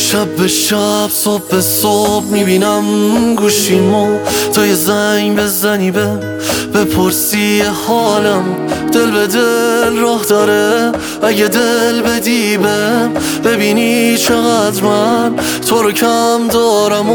شب به شب صبح به صبح میبینم گوشیمو، تا یه زنگ بزنی بپرسی حالم. دل به دل راه داره، اگه دل بدی ببینی چقدر من تو رو کم دارم.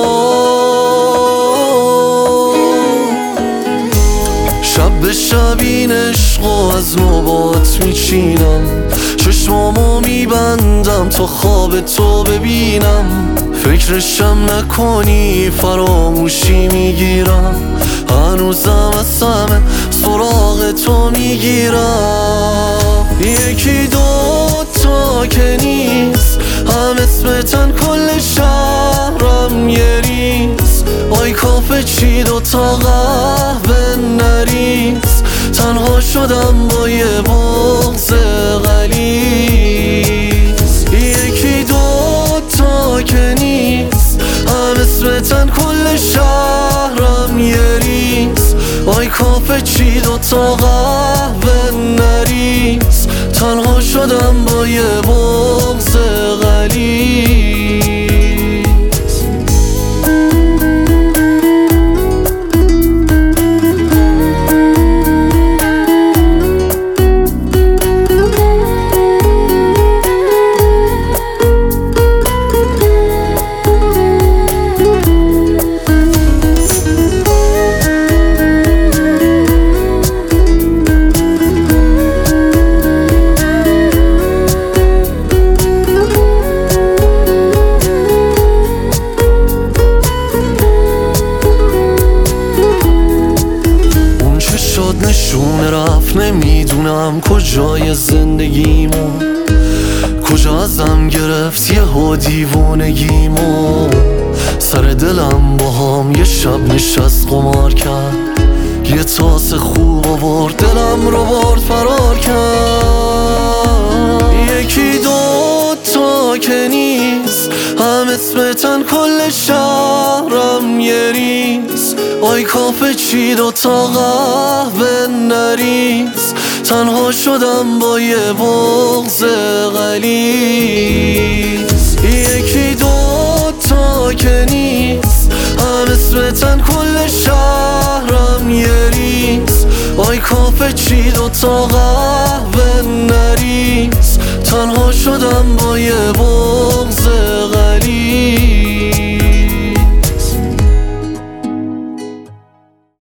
شب به شب این عشقو از نوبات میچینم، چشمامو میبندم تا خواب تو ببینم. فکرشم نکنی فراموشی میگیرم، هنوزم از همه سراغ تو میگیرم. یکی دوتا که نیست، هم اسمتن کل شهرم یه ریز. آی کافه چی دوتا قهوه نریز، تنها شدم با یه بغض غلیظ. یکی دوتا که نیست، هم اسمتن کل شهرم یه ریز. آی کافه چی دوتا قهوه نریز، تنها شدم با یه بغض غلیظ. نشونه رفت، نمیدونم کجای زندگیمو، کجا ازم گرفت یهو دیوونگیمو. سر دلم باهام یه شب نشست قمار کرد، یه تاس خوب آورد دلم رو برد فرار کرد. یکی دوتا که نیست، هم اسمتن کل شهرم یه ریز. آی کافه چی دوتا قهوه نریز، تنها شدم با یه بغض غلیظ. یکی دوتا که نیست، هم اسمتن کل شهرم یه ریز. آی کافه چی دوتا قهوه نریز، تنها شدم با یه بغض